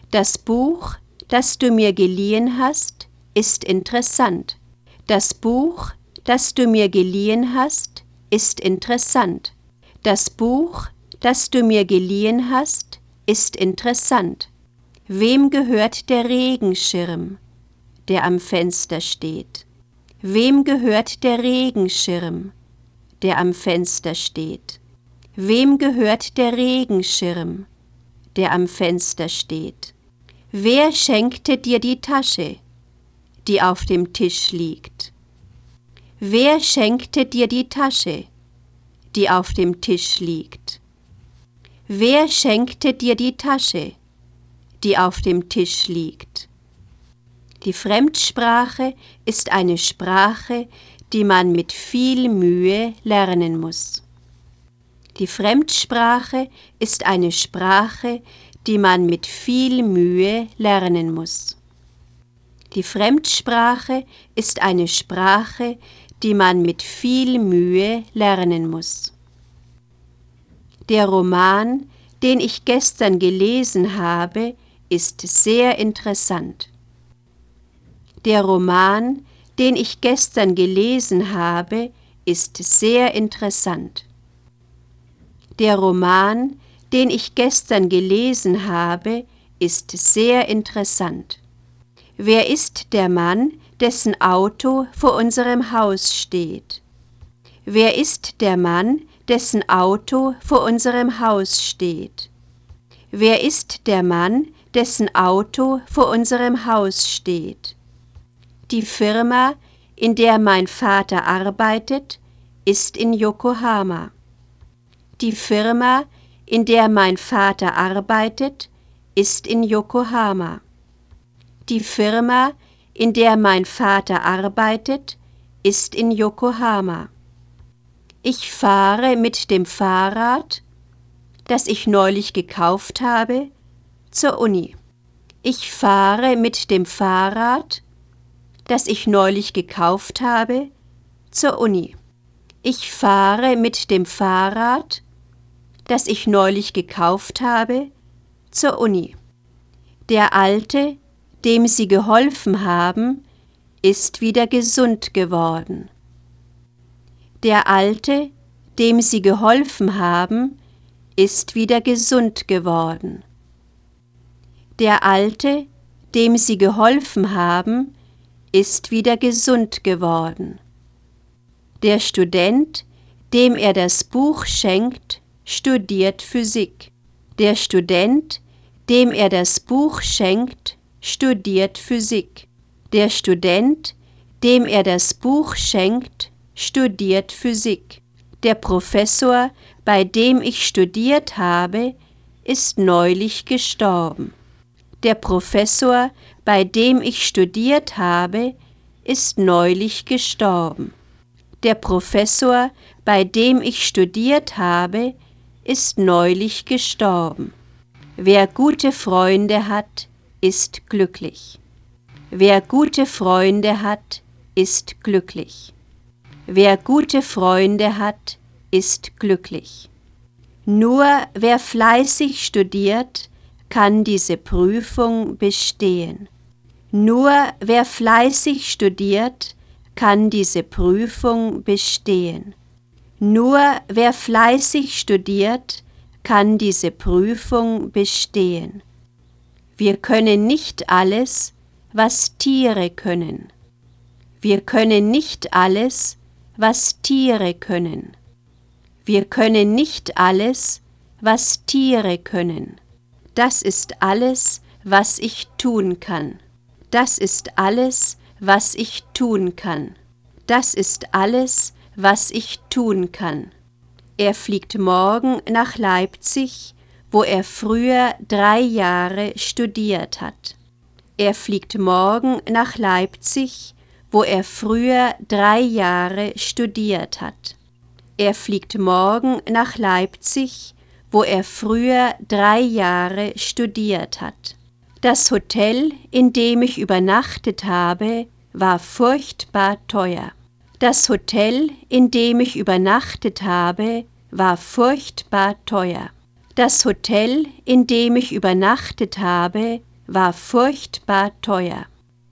Das Buch, das du mir geliehen hast, ist interessant. Das Buch, das du mir geliehen hast, ist interessant. Das Buch, das du mir geliehen hast, ist interessant. Wem gehört der Regenschirm, der am Fenster steht? Wem gehört der Regenschirm, der am Fenster steht? Wem gehört der Regenschirm, der am Fenster steht? Wer schenkte dir die Tasche, die auf dem Tisch liegt? Wer schenkte dir die Tasche, die auf dem Tisch liegt? Wer schenkte dir die Tasche, die auf dem Tisch liegt? Die Fremdsprache ist eine Sprache, die man mit viel Mühe lernen muss. Die Fremdsprache ist eine Sprache, die man mit viel Mühe lernen muss. Die Fremdsprache ist eine Sprache, die man mit viel Mühe lernen muss. Der Roman, den ich gestern gelesen habe, ist sehr interessant. Der Roman, den ich gestern gelesen habe, ist sehr interessant. Der Roman, den ich gestern gelesen habe, ist sehr interessant. Wer ist der Mann, dessen Auto vor unserem Haus steht? Wer ist der Mann, dessen Auto vor unserem Haus steht? Wer ist der Mann, dessen Auto vor unserem Haus steht? Die Firma, in der mein Vater arbeitet, ist in Yokohama. Die Firma, in der mein Vater arbeitet, ist in Yokohama. Die Firma, in der mein Vater arbeitet, ist in Yokohama. Ich fahre mit dem Fahrrad, das ich neulich gekauft habe, zur Uni. Ich fahre mit dem Fahrrad, das ich neulich gekauft habe, zur Uni. Ich fahre mit dem Fahrrad, das ich neulich gekauft habe, zur Uni. Der Alte, dem Sie geholfen haben, ist wieder gesund geworden. Der Alte, dem Sie geholfen haben, ist wieder gesund geworden. Der Alte, dem Sie geholfen haben, ist wieder gesund geworden. Der Student, dem er das Buch schenkt, studiert Physik. Der Student, dem er das Buch schenkt, studiert Physik. Der Student, dem er das Buch schenkt, studiert Physik. Der Professor, bei dem ich studiert habe, ist neulich gestorben. Der Professor, bei dem ich studiert habe, ist neulich gestorben. Der Professor, bei dem ich studiert habe, ist neulich gestorben. Wer gute Freunde hat, ist glücklich. Wer gute Freunde hat, ist glücklich. Wer gute Freunde hat, ist glücklich. Nur wer fleißig studiert, kann diese Prüfung bestehen. Nur wer fleißig studiert, kann diese Prüfung bestehen. Nur wer fleißig studiert, kann diese Prüfung bestehen. Wir können nicht alles, was Tiere können. Wir können nicht alles, was Tiere können. Wir können nicht alles, was Tiere können. Das ist alles, was ich tun kann. Das ist alles, was ich tun kann. Das ist alles, was ich tun kann. Er fliegt morgen nach Leipzig, wo er früher 3 Jahre studiert hat. Er fliegt morgen nach Leipzig, wo er früher 3 Jahre studiert hat. Er fliegt morgen nach Leipzig, wo er früher 3 Jahre studiert hat. Das Hotel, in dem ich übernachtet habe, war furchtbar teuer. Das Hotel, in dem ich übernachtet habe, war furchtbar teuer. Das Hotel, in dem ich übernachtet habe, war furchtbar teuer.